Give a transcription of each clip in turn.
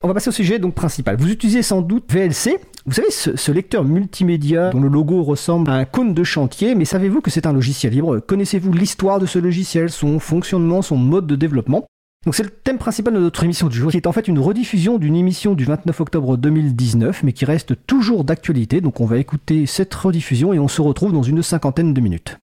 On va passer au sujet donc principal. Vous utilisez sans doute VLC. Vous savez, ce lecteur multimédia dont le logo ressemble à un cône de chantier, mais savez-vous que c'est un logiciel libre ? Connaissez-vous l'histoire de ce logiciel, son fonctionnement, son mode de développement ? Donc c'est le thème principal de notre émission du jour, qui est en fait une rediffusion d'une émission du 29 octobre 2019, mais qui reste toujours d'actualité. Donc on va écouter cette rediffusion et on se retrouve dans une 50aine de minutes.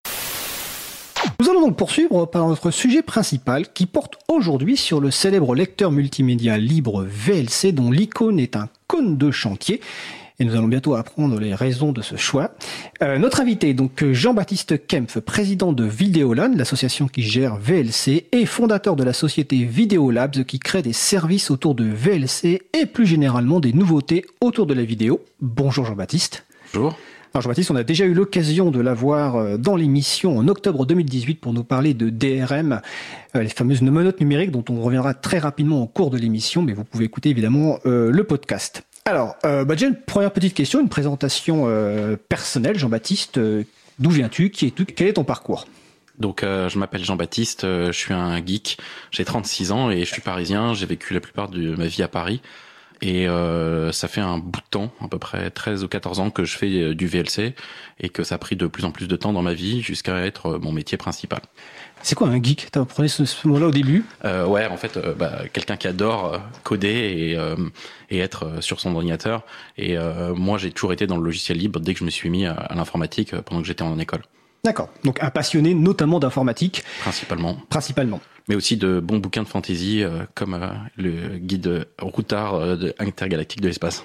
Nous allons donc poursuivre par notre sujet principal qui porte aujourd'hui sur le célèbre lecteur multimédia libre VLC dont l'icône est un cône de chantier. Et nous allons bientôt apprendre les raisons de ce choix. Notre invité est donc Jean-Baptiste Kempf, président de Videolan, l'association qui gère VLC, et fondateur de la société Videolabs qui crée des services autour de VLC et plus généralement des nouveautés autour de la vidéo. Bonjour Jean-Baptiste. Bonjour. Alors Jean-Baptiste, on a déjà eu l'occasion de l'avoir dans l'émission en octobre 2018 pour nous parler de DRM, les fameuses menottes numériques dont on reviendra très rapidement au cours de l'émission, mais vous pouvez écouter évidemment le podcast. Alors, déjà une première petite question, une présentation personnelle. Jean-Baptiste, d'où viens-tu ? Qui es-tu ? Quel est ton parcours ? Donc, je m'appelle Jean-Baptiste, je suis un geek, j'ai 36 ans et je suis parisien, j'ai vécu la plupart de ma vie à Paris. Et ça fait un bout de temps, à peu près 13 ou 14 ans que je fais du VLC et que ça a pris de plus en plus de temps dans ma vie jusqu'à être mon métier principal. C'est quoi un geek ? Tu apprenais ce mot-là au début ? Ouais, en fait, quelqu'un qui adore coder et être sur son ordinateur. Et moi, j'ai toujours été dans le logiciel libre dès que je me suis mis à l'informatique pendant que j'étais en école. D'accord. Donc un passionné notamment d'informatique. Principalement. Mais aussi de bons bouquins de fantasy comme le guide Routard intergalactique de l'espace.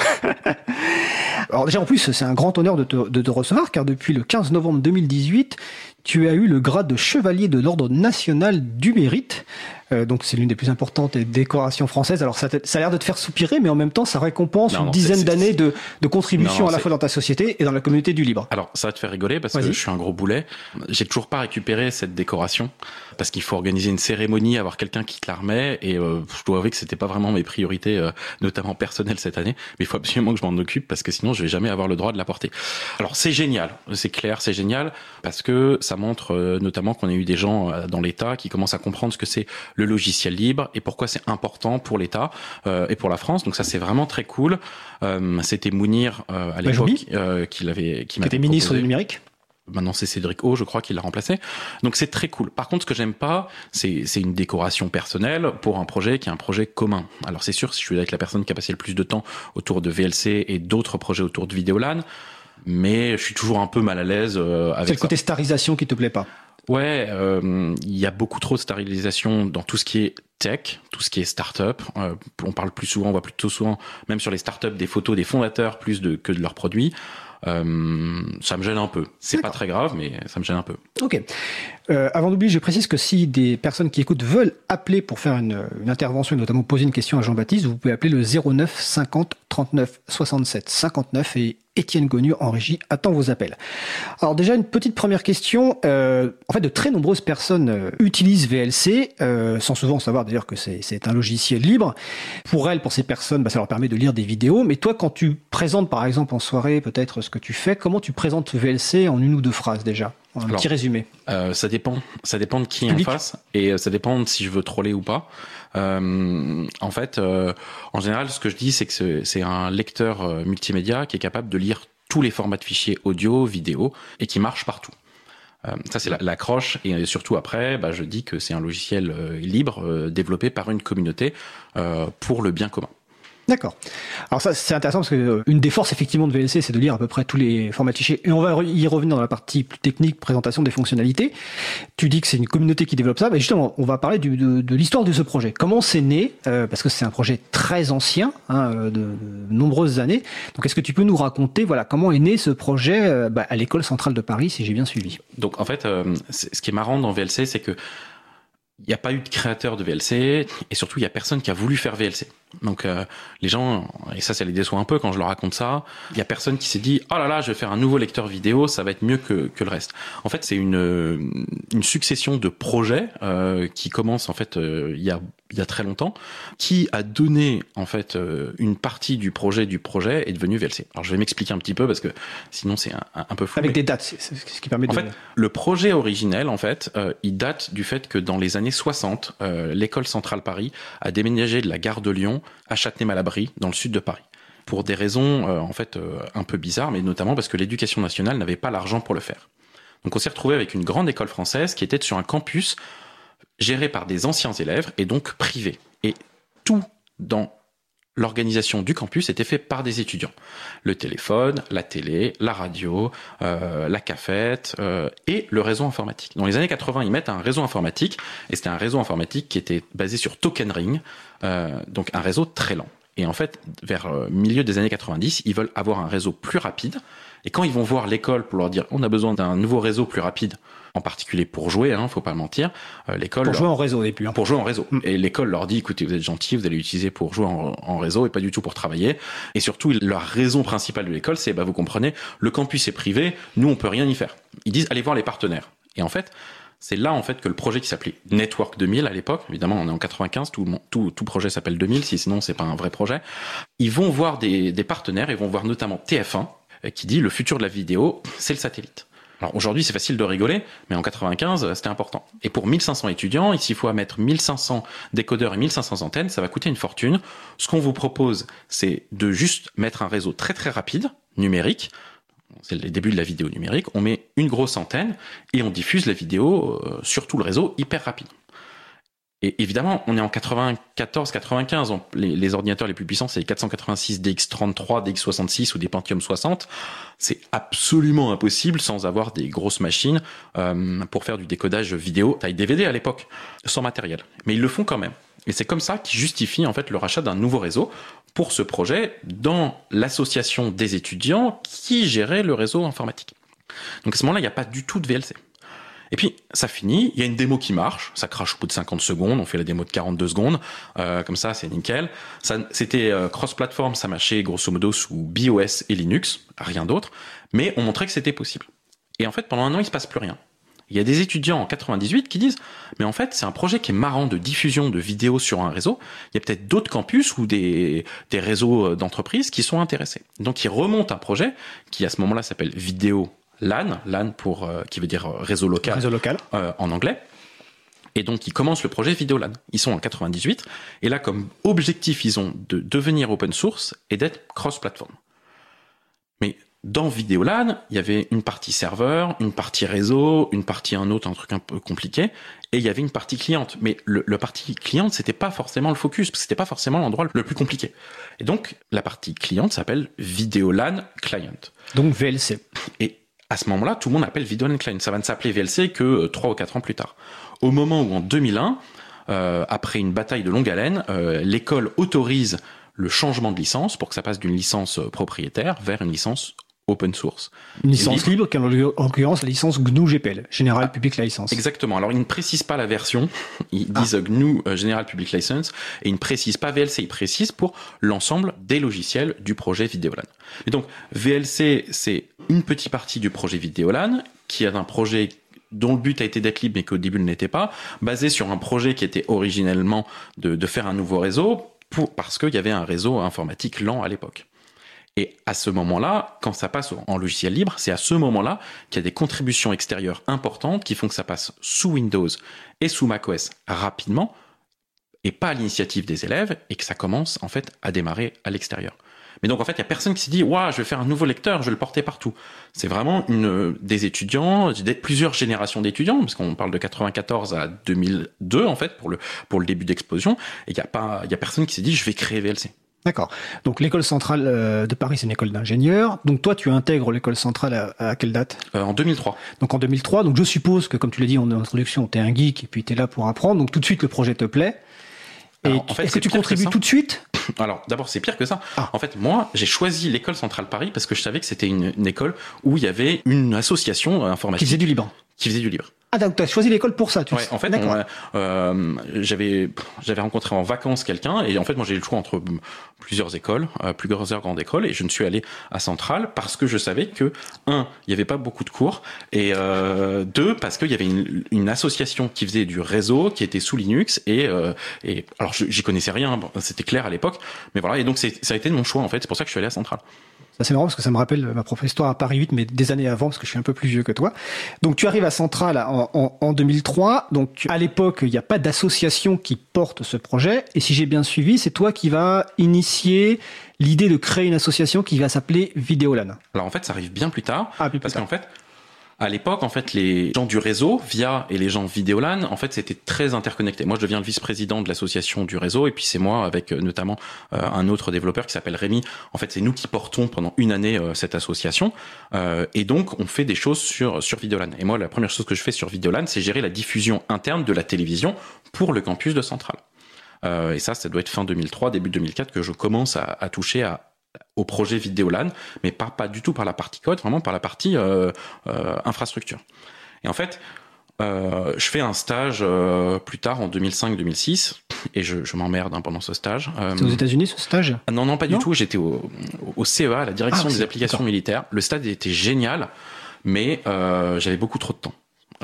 Alors déjà en plus c'est un grand honneur de te recevoir car depuis le 15 novembre 2018 tu as eu le grade de chevalier de l'ordre national du mérite. Donc c'est l'une des plus importantes décorations françaises. Alors ça a l'air de te faire soupirer, mais en même temps ça récompense une dizaine d'années de contribution à la fois dans ta société et dans la communauté du libre. Alors ça va te faire rigoler parce que je suis un gros boulet. J'ai toujours pas récupéré cette décoration parce qu'il faut organiser une cérémonie, avoir quelqu'un qui te la remet et je dois avouer que c'était pas vraiment mes priorités, notamment personnelles cette année. Mais il faut absolument que je m'en occupe parce que sinon je vais jamais avoir le droit de la porter. Alors c'est génial, c'est clair, c'est génial parce que ça montre notamment qu'on a eu des gens dans l'État qui commencent à comprendre ce que c'est le logiciel libre et pourquoi c'est important pour l'État et pour la France. Donc ça c'est vraiment très cool. C'était Mounir à l'époque qui était ministre du numérique. Maintenant c'est Cédric O, je crois, qui l'a remplacé. Donc c'est très cool. Par contre, ce que j'aime pas, c'est une décoration personnelle pour un projet qui est un projet commun. Alors c'est sûr, si je suis avec la personne qui a passé le plus de temps autour de VLC et d'autres projets autour de Videolan, mais je suis toujours un peu mal à l'aise avec ça. C'est le côté starisation qui te plaît pas. Ouais, il y a beaucoup trop de stérilisation dans tout ce qui est tech, tout ce qui est start-up. On parle plus souvent, on voit plutôt souvent, même sur les start-up, des photos des fondateurs plus que de leurs produits. Ça me gêne un peu. C'est pas très grave, mais ça me gêne un peu. Ok. Avant d'oublier, je précise que si des personnes qui écoutent veulent appeler pour faire une intervention et notamment poser une question à Jean-Baptiste, vous pouvez appeler le 09 50 39 67 59 et Étienne Gonu en régie attend vos appels. Alors déjà une petite première question. En fait, de très nombreuses personnes utilisent VLC sans souvent savoir d'ailleurs que c'est un logiciel libre. Pour ces personnes, ça leur permet de lire des vidéos. Mais toi, quand tu présentes par exemple en soirée peut-être ce que tu fais, comment tu présentes VLC en une ou deux phrases déjà ? Un petit résumé. Ça dépend de qui est en face et ça dépend de si je veux troller ou pas. En fait, en général, ce que je dis, c'est que c'est un lecteur multimédia qui est capable de lire tous les formats de fichiers audio, vidéo et qui marche partout. Ça, c'est l'accroche. Et surtout après, je dis que c'est un logiciel libre développé par une communauté pour le bien commun. D'accord. Alors ça, c'est intéressant parce que une des forces effectivement de VLC, c'est de lire à peu près tous les formats de fichiers. Et on va y revenir dans la partie plus technique, présentation des fonctionnalités. Tu dis que c'est une communauté qui développe ça. Mais justement, on va parler de l'histoire de ce projet. Comment c'est né parce que c'est un projet très ancien, de nombreuses années. Donc, est-ce que tu peux nous raconter, comment est né ce projet à l'école centrale de Paris, si j'ai bien suivi ? Donc, en fait, ce qui est marrant dans VLC, c'est que il n'y a pas eu de créateur de VLC et surtout il y a personne qui a voulu faire VLC. Donc les gens, et ça les déçoit un peu quand je leur raconte ça, il y a personne qui s'est dit oh là là, je vais faire un nouveau lecteur vidéo, ça va être mieux que le reste. En fait, c'est une succession de projets qui commence en fait il y a très longtemps, qui a donné en fait une partie du projet est devenu VLC. Alors je vais m'expliquer un petit peu parce que sinon c'est un peu flou. Avec des dates, c'est ce qui permet de... En fait, le projet originel, en fait, il date du fait que dans les années 60, l'école centrale Paris a déménagé de la gare de Lyon à Châtenay-Malabry, dans le sud de Paris. Pour des raisons un peu bizarres, mais notamment parce que l'éducation nationale n'avait pas l'argent pour le faire. Donc on s'est retrouvé avec une grande école française qui était sur un campus géré par des anciens élèves et donc privé. Et tout dans l'organisation du campus était fait par des étudiants. Le téléphone, la télé, la radio, la cafette et le réseau informatique. Dans les années 80, ils mettent un réseau informatique et c'était un réseau informatique qui était basé sur Token Ring, donc un réseau très lent. Et en fait, vers milieu des années 90, ils veulent avoir un réseau plus rapide. Et quand ils vont voir l'école pour leur dire on a besoin d'un nouveau réseau plus rapide, en particulier pour jouer, faut pas mentir, l'école... Pour jouer en réseau au début. Pour jouer en réseau. Et l'école leur dit écoutez, vous êtes gentils, vous allez l'utiliser pour jouer en réseau et pas du tout pour travailler. Et surtout, leur raison principale de l'école, c'est vous comprenez, le campus est privé, nous on peut rien y faire. Ils disent allez voir les partenaires. Et en fait, c'est là que le projet qui s'appelait Network 2000 à l'époque, évidemment on est en 95, tout projet s'appelle 2000, sinon c'est pas un vrai projet. Ils vont voir des partenaires, ils vont voir notamment TF1 qui dit le futur de la vidéo, c'est le satellite. Alors aujourd'hui c'est facile de rigoler, mais en 95 c'était important. Et pour 1500 étudiants, s'il faut mettre 1500 décodeurs et 1500 antennes, ça va coûter une fortune. Ce qu'on vous propose, c'est de juste mettre un réseau très très rapide, numérique. C'est le début de la vidéo numérique, on met une grosse antenne et on diffuse la vidéo sur tout le réseau hyper rapide. Et évidemment, on est en 94-95, les ordinateurs les plus puissants, c'est les 486 DX33, DX66 ou des Pentium 60. C'est absolument impossible sans avoir des grosses machines pour faire du décodage vidéo taille DVD à l'époque, sans matériel. Mais ils le font quand même. Et c'est comme ça qu'ils justifient le rachat d'un nouveau réseau pour ce projet dans l'association des étudiants qui gérait le réseau informatique. Donc à ce moment-là, il n'y a pas du tout de VLC. Et puis, ça finit, il y a une démo qui marche, ça crache au bout de 50 secondes, on fait la démo de 42 secondes, comme ça, c'est nickel. C'était cross-platform, ça marchait grosso modo sous BOS et Linux, rien d'autre, mais on montrait que c'était possible. Et en fait, pendant un an, il se passe plus rien. Il y a des étudiants en 98 qui disent « Mais en fait, c'est un projet qui est marrant de diffusion de vidéos sur un réseau. Il y a peut-être d'autres campus ou des réseaux d'entreprises qui sont intéressés. » Donc, ils remontent un projet qui, à ce moment-là, s'appelle Vidéo LAN qui veut dire réseau local, en anglais. Et donc, ils commencent le projet Vidéolan. Ils sont en 98. Et là, comme objectif, ils ont de devenir open source et d'être cross-platform. Mais dans Vidéolan, il y avait une partie serveur, une partie réseau, une partie un truc un peu compliqué. Et il y avait une partie cliente. Mais le partie cliente, c'était pas forcément le focus, parce que c'était pas forcément l'endroit le plus compliqué. Et donc, la partie cliente s'appelle Vidéolan Client. Donc VLC. Et à ce moment-là, tout le monde appelle Vidéolan Client. Ça va ne s'appeler VLC que 3 ou 4 ans plus tard. Au moment où en 2001, après une bataille de longue haleine, l'école autorise le changement de licence pour que ça passe d'une licence propriétaire vers une licence open source. Une licence libre, qui est en l'occurrence la licence GNU GPL, General Public License. Exactement. Alors, ils ne précisent pas la version. Ils disent GNU General Public License et ils ne précisent pas VLC. Ils précisent pour l'ensemble des logiciels du projet Vidéolan. Et donc, VLC, c'est une petite partie du projet Vidéolan qui est un projet dont le but a été d'être libre mais qu'au début ne l'était pas, basé sur un projet qui était originellement de faire un nouveau réseau parce qu'il y avait un réseau informatique lent à l'époque. Et à ce moment-là, quand ça passe en logiciel libre, c'est à ce moment-là qu'il y a des contributions extérieures importantes qui font que ça passe sous Windows et sous macOS rapidement, et pas à l'initiative des élèves, et que ça commence en fait à démarrer à l'extérieur. Mais donc en fait, il y a personne qui s'est dit « Ouah, je vais faire un nouveau lecteur, je vais le porter partout ». C'est vraiment des étudiants, plusieurs générations d'étudiants, parce qu'on parle de 94 à 2002 en fait pour le début d'explosion, et il y a personne qui s'est dit « Je vais créer VLC ». D'accord. Donc l'école centrale de Paris, c'est une école d'ingénieurs. Donc toi, tu intègres l'école centrale à quelle date ? En 2003. Donc en 2003. Donc je suppose que, comme tu l'as dit en introduction, tu es un geek et puis tu es là pour apprendre. Donc tout de suite, le projet te plaît. Et alors, en fait, est-ce que tu contribues tout de suite ? Alors d'abord, c'est pire que ça. En fait, moi, j'ai choisi l'école centrale Paris parce que je savais que c'était une école où il y avait une association informatique. Qui faisait du libre. Ah, donc tu as choisi l'école pour ça, en fait, j'avais rencontré en vacances quelqu'un, et en fait, moi, j'ai eu le choix entre plusieurs écoles, plusieurs grandes écoles, et je ne suis allé à Centrale parce que je savais que, un, il n'y avait pas beaucoup de cours, et deux, parce qu'il y avait une association qui faisait du réseau, qui était sous Linux, et alors, j'y connaissais rien, c'était clair à l'époque, mais voilà, et donc ça a été mon choix, en fait, c'est pour ça que je suis allé à Centrale. C'est marrant parce que ça me rappelle ma prof d'histoire à Paris 8, mais des années avant, parce que je suis un peu plus vieux que toi. Donc tu arrives à Centrale en 2003. Donc à l'époque, il n'y a pas d'association qui porte ce projet. Et si j'ai bien suivi, c'est toi qui vas initier l'idée de créer une association qui va s'appeler Vidéolan. Alors en fait, ça arrive bien plus tard. Parce qu'en fait, à l'époque, en fait, les gens du réseau, VIA, et les gens Vidéolan, en fait, c'était très interconnecté. Moi, je deviens le vice-président de l'association du réseau, et puis c'est moi, avec notamment un autre développeur qui s'appelle Rémi. En fait, c'est nous qui portons pendant une année cette association, et donc on fait des choses sur Vidéolan. Et moi, la première chose que je fais sur Vidéolan, c'est gérer la diffusion interne de la télévision pour le campus de Centrale. Et ça doit être fin 2003, début 2004 que je commence à toucher au projet Vidéolan, mais pas du tout par la partie code, vraiment par la partie infrastructure. Et en fait, je fais un stage plus tard en 2005-2006, et je m'emmerde pendant ce stage. C'est aux États-Unis ce stage ? Non, pas du tout. J'étais au CEA, la direction des applications militaires. Le stage était génial, mais j'avais beaucoup trop de temps.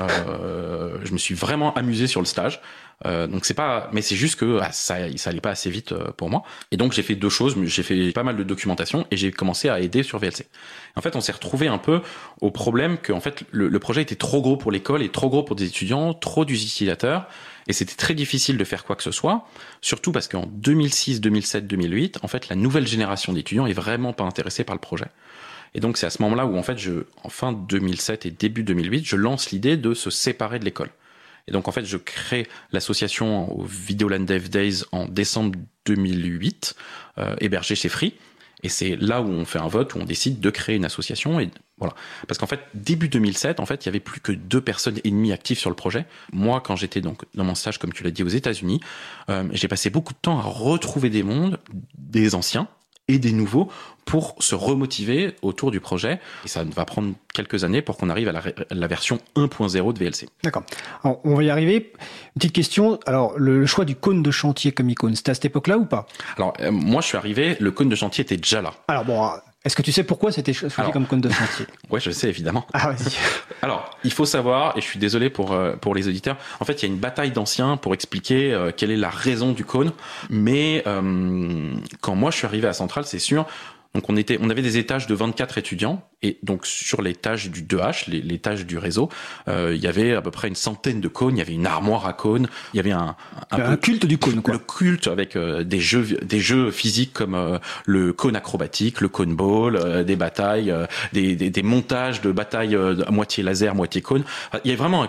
Je me suis vraiment amusé sur le stage. Donc mais c'est juste que ça allait pas assez vite pour moi. Et donc j'ai fait deux choses. J'ai fait pas mal de documentation et j'ai commencé à aider sur VLC. En fait, on s'est retrouvé un peu au problème que en fait le projet était trop gros pour l'école et trop gros pour des étudiants, trop d'utilisateurs. Et c'était très difficile de faire quoi que ce soit, surtout parce qu'en 2006, 2007, 2008, en fait, la nouvelle génération d'étudiants est vraiment pas intéressée par le projet. Et donc c'est à ce moment-là où en fait en fin 2007 et début 2008, je lance l'idée de se séparer de l'école. Et donc en fait je crée l'association au Vidéolan Dev Days en décembre 2008, hébergée chez Free. Et c'est là où on fait un vote, où on décide de créer une association. Et voilà. Parce qu'en fait, début 2007, en fait, il y avait plus que 2 personnes et demie actives sur le projet. Moi, quand j'étais donc dans mon stage, comme tu l'as dit, aux États-Unis, j'ai passé beaucoup de temps à retrouver des anciens et des nouveaux pour se remotiver autour du projet. Et ça va prendre quelques années pour qu'on arrive à la version 1.0 de VLC. D'accord. Alors, on va y arriver. Une petite question. Alors, le choix du cône de chantier comme icône, c'était à cette époque-là ou pas ? Alors, moi, je suis arrivé, le cône de chantier était déjà là. Alors, bon, est-ce que tu sais pourquoi c'était choisi comme cône de chantier ? Ouais, je sais, évidemment. Ah, vas-y. Alors, il faut savoir, et je suis désolé pour les auditeurs, en fait, il y a une bataille d'anciens pour expliquer quelle est la raison du cône. Mais quand moi, je suis arrivé à Centrale, c'est sûr. Donc on avait des étages de 24 étudiants et donc sur l'étage du 2H, l'étage du réseau, il y avait à peu près une centaine de cônes, il y avait une armoire à cônes, il y avait un culte du cône, quoi. Le culte avec des jeux physiques comme le cône acrobatique, le cône ball, des batailles, des montages de batailles à moitié laser, moitié cône. Il y avait vraiment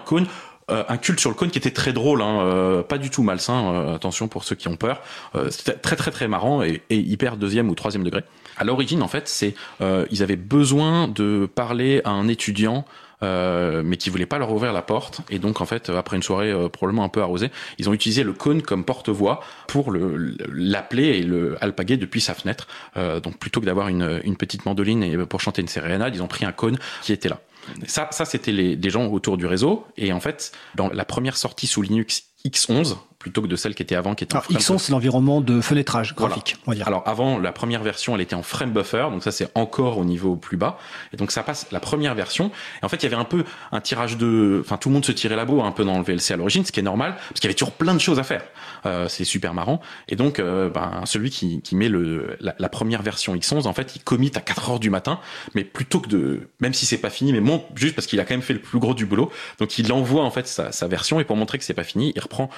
un culte sur le cône qui était très drôle, pas du tout malsain, attention pour ceux qui ont peur. C'était très très très marrant et hyper 2e ou 3e degré. À l'origine, en fait, ils avaient besoin de parler à un étudiant, mais qui voulait pas leur ouvrir la porte. Et donc, en fait, après une soirée probablement un peu arrosée, ils ont utilisé le cône comme porte-voix pour l'appeler et le alpaguer depuis sa fenêtre. Donc, plutôt que d'avoir une petite mandoline et pour chanter une sérénade, ils ont pris un cône qui était là. Ça c'était des gens autour du réseau. Et en fait, dans la première sortie sous Linux X11, plutôt que de celle qui était avant, qui était en frame. X11, c'est l'environnement de fenêtrage graphique, voilà. On va dire. Alors avant, la première version, elle était en frame buffer, donc ça c'est encore au niveau plus bas. Et donc ça passe la première version. Et en fait, il y avait un peu un tirage tout le monde se tirait la bourre un peu dans le VLC à l'origine, ce qui est normal, parce qu'il y avait toujours plein de choses à faire. C'est super marrant. Et donc, celui qui met la première version X11, en fait, il commit à 4h du matin, mais plutôt que même si c'est pas fini, mais juste parce qu'il a quand même fait le plus gros du boulot. Donc il envoie en fait sa version et pour montrer que c'est pas fini, il reprend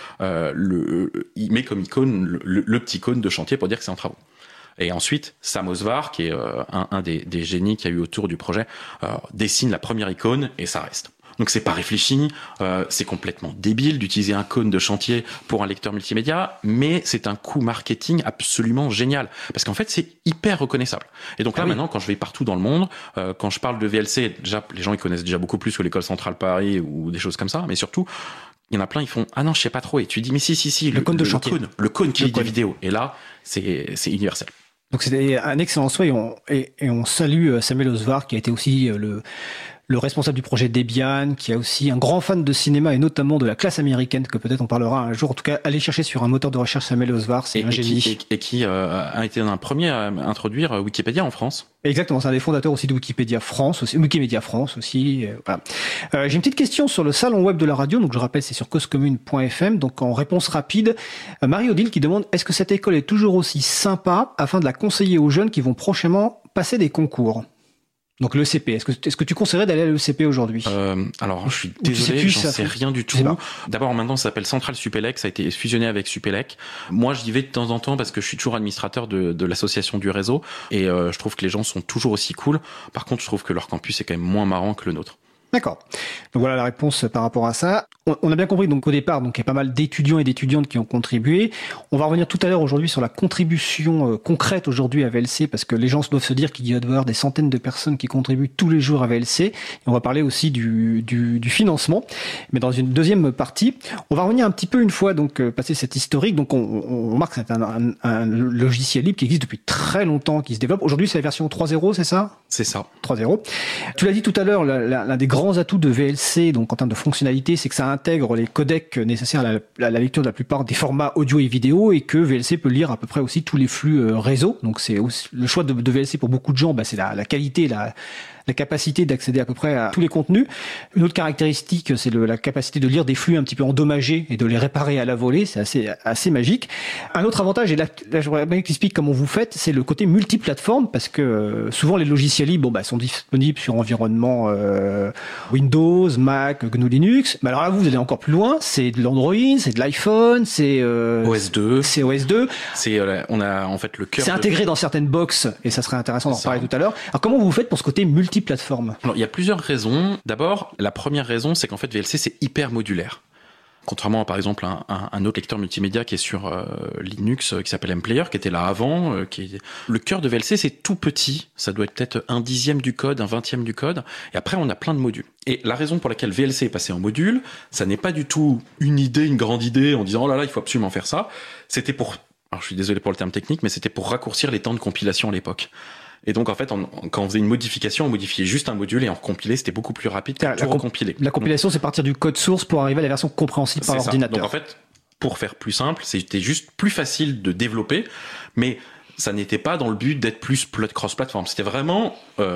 il met comme icône le petit cône de chantier pour dire que c'est en travaux. Et ensuite, Sam Osvar, qui est un des génies qu'il y a eu autour du projet, dessine la première icône et ça reste. Donc c'est pas réfléchi, c'est complètement débile d'utiliser un cône de chantier pour un lecteur multimédia, mais c'est un coup marketing absolument génial, parce qu'en fait c'est hyper reconnaissable. Et donc là maintenant, quand je vais partout dans le monde, quand je parle de VLC, déjà les gens ils connaissent déjà beaucoup plus que l'école centrale Paris ou des choses comme ça, mais surtout il y en a plein, ils font ah non je sais pas trop, et tu dis mais si le cône de chantier, le cône qui lit des vidéos, et là c'est universel. Donc c'était un excellent choix et on salue Samuel Osvar qui a été aussi le responsable du projet Debian, qui est aussi un grand fan de cinéma et notamment de la classe américaine, que peut-être on parlera un jour. En tout cas, allez chercher sur un moteur de recherche Samuel Osvar, c'est un génie. Et qui a été un premier à introduire Wikipédia en France. Exactement, c'est un des fondateurs aussi de Wikimedia France aussi. Voilà. J'ai une petite question sur le salon web de la radio, donc je rappelle c'est sur causecommune.fm, donc en réponse rapide, Marie-Odile qui demande est-ce que cette école est toujours aussi sympa afin de la conseiller aux jeunes qui vont prochainement passer des concours. Donc l'ECP, est-ce que tu conseillerais d'aller à l'ECP aujourd'hui? Alors je suis désolé, j'en sais rien du tout. D'abord maintenant ça s'appelle Centrale Supélec, ça a été fusionné avec Supélec. Moi j'y vais de temps en temps parce que je suis toujours administrateur de l'association du réseau et je trouve que les gens sont toujours aussi cool. Par contre je trouve que leur campus est quand même moins marrant que le nôtre. D'accord. Donc voilà la réponse par rapport à ça. On a bien compris donc au départ donc il y a pas mal d'étudiants et d'étudiantes qui ont contribué. On va revenir tout à l'heure aujourd'hui sur la contribution concrète aujourd'hui à VLC parce que les gens doivent se dire qu'il y a d'avoir des centaines de personnes qui contribuent tous les jours à VLC. Et on va parler aussi du financement. Mais dans une deuxième partie, on va revenir un petit peu une fois donc passer cette historique. Donc on remarque que c'est un logiciel libre qui existe depuis très longtemps, qui se développe. Aujourd'hui c'est la version 3.0, c'est ça? C'est ça. 3.0. Tu l'as dit tout à l'heure, l'un des grands atouts de VLC, donc en termes de fonctionnalité, c'est que ça intègre les codecs nécessaires à la lecture de la plupart des formats audio et vidéo et que VLC peut lire à peu près aussi tous les flux réseau. Donc c'est aussi, le choix de VLC pour beaucoup de gens, c'est la qualité, la capacité d'accéder à peu près à tous les contenus. Une autre caractéristique, c'est la capacité de lire des flux un petit peu endommagés et de les réparer à la volée. C'est assez magique. Un autre avantage, et là je voudrais bien que tu expliques comment vous faites, c'est le côté multiplateforme parce que souvent les logiciels libres sont disponibles sur environnement Windows, Mac, GNU Linux. Mais alors là, vous allez encore plus loin. C'est de l'Android, c'est de l'iPhone, c'est OS2. C'est OS2. On a en fait le cœur. C'est intégré dans certaines box et ça serait intéressant d'en reparler tout à l'heure. Alors comment vous faites pour ce côté multiplateforme? Alors il y a plusieurs raisons. D'abord, la première raison, c'est qu'en fait VLC c'est hyper modulaire. Contrairement à par exemple un autre lecteur multimédia qui est sur Linux qui s'appelle MPlayer, qui était là avant, le cœur de VLC c'est tout petit, ça doit être peut-être 1/10 du code, 1/20 du code, et après on a plein de modules. Et la raison pour laquelle VLC est passé en module, ça n'est pas du tout une grande idée en disant oh là là il faut absolument faire ça, c'était pour, alors je suis désolé pour le terme technique, mais c'était pour raccourcir les temps de compilation à l'époque. Et donc, en fait, quand on faisait une modification, on modifiait juste un module et on recompilait, c'était beaucoup plus rapide que tout recompiler. La compilation, c'est partir du code source pour arriver à la version compréhensible par l'ordinateur. Donc, en fait, pour faire plus simple, c'était juste plus facile de développer, mais ça n'était pas dans le but d'être plus cross-platform. C'était vraiment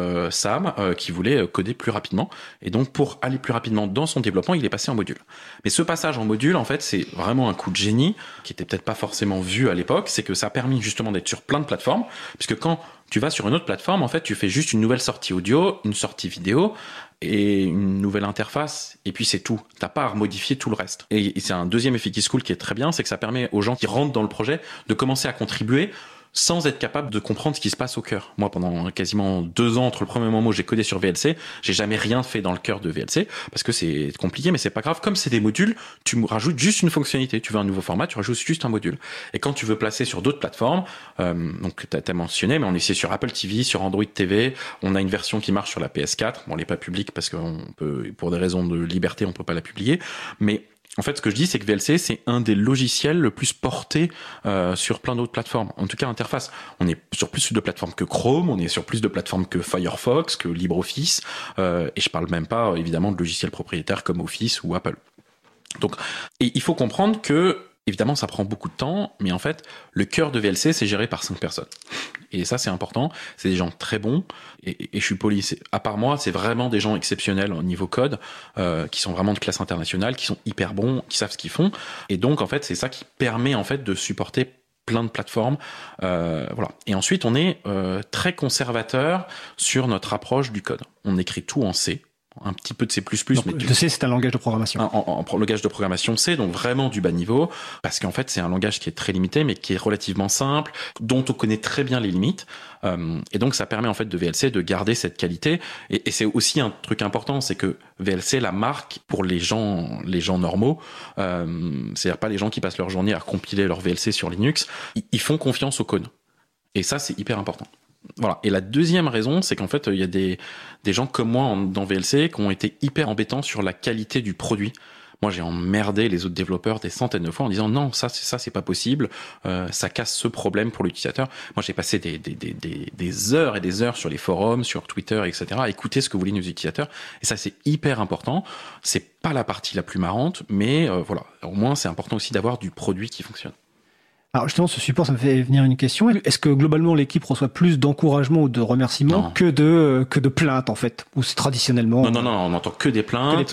Sam qui voulait coder plus rapidement. Et donc, pour aller plus rapidement dans son développement, il est passé en module. Mais ce passage en module, en fait, c'est vraiment un coup de génie qui était peut-être pas forcément vu à l'époque. C'est que ça a permis justement d'être sur plein de plateformes. Puisque quand tu vas sur une autre plateforme, en fait, tu fais juste une nouvelle sortie audio, une sortie vidéo et une nouvelle interface. Et puis, c'est tout. T'as pas à remodifier tout le reste. Et c'est un deuxième effet qui se coule qui est très bien. C'est que ça permet aux gens qui rentrent dans le projet de commencer à contribuer sans être capable de comprendre ce qui se passe au cœur. Moi, pendant quasiment 2 ans, entre le premier moment où j'ai codé sur VLC, j'ai jamais rien fait dans le cœur de VLC, parce que c'est compliqué, mais c'est pas grave. Comme c'est des modules, tu rajoutes juste une fonctionnalité. Tu veux un nouveau format, tu rajoutes juste un module. Et quand tu veux placer sur d'autres plateformes, donc t'as mentionné, mais on est sur Apple TV, sur Android TV, on a une version qui marche sur la PS4. Bon, elle est pas publique parce qu'on peut, pour des raisons de liberté, on peut pas la publier, mais en fait, ce que je dis, c'est que VLC, c'est un des logiciels le plus porté sur plein d'autres plateformes. En tout cas, interface. On est sur plus de plateformes que Chrome, on est sur plus de plateformes que Firefox, que LibreOffice, et je parle même pas, évidemment, de logiciels propriétaires comme Office ou Apple. Donc, et il faut comprendre que, évidemment, ça prend beaucoup de temps, mais en fait, le cœur de VLC, c'est géré par 5 personnes. Et ça, c'est important. C'est des gens très bons. Et je suis poli. À part moi, c'est vraiment des gens exceptionnels au niveau code, qui sont vraiment de classe internationale, qui sont hyper bons, qui savent ce qu'ils font. Et donc, en fait, c'est ça qui permet, en fait, de supporter plein de plateformes. Voilà. Et ensuite, on est très conservateur sur notre approche du code. On écrit tout en C. Un petit peu de C++. Donc, mais C, c'est un langage de programmation. En langage de programmation C, donc vraiment du bas niveau, parce qu'en fait, c'est un langage qui est très limité, mais qui est relativement simple, dont on connaît très bien les limites. Et donc, ça permet en fait de VLC de garder cette qualité. Et c'est aussi un truc important, c'est que VLC, la marque pour les gens normaux, c'est-à-dire pas les gens qui passent leur journée à compiler leur VLC sur Linux, ils font confiance au code. Et ça, c'est hyper important. Voilà. Et la deuxième raison, c'est qu'en fait, il y a des gens comme moi dans VLC qui ont été hyper embêtants sur la qualité du produit. Moi, j'ai emmerdé les autres développeurs des centaines de fois en disant non, ça c'est pas possible, ça casse ce problème pour l'utilisateur. Moi, j'ai passé des heures et des heures sur les forums, sur Twitter, etc., à écouter ce que voulaient nos utilisateurs. Et ça, c'est hyper important. C'est pas la partie la plus marrante, mais voilà. Au moins, c'est important aussi d'avoir du produit qui fonctionne. Alors justement, ce support, ça me fait venir une question. Est-ce que globalement l'équipe reçoit plus d'encouragement ou de remerciements que de plaintes en fait, ou c'est traditionnellement Non, on n'entend que des plaintes,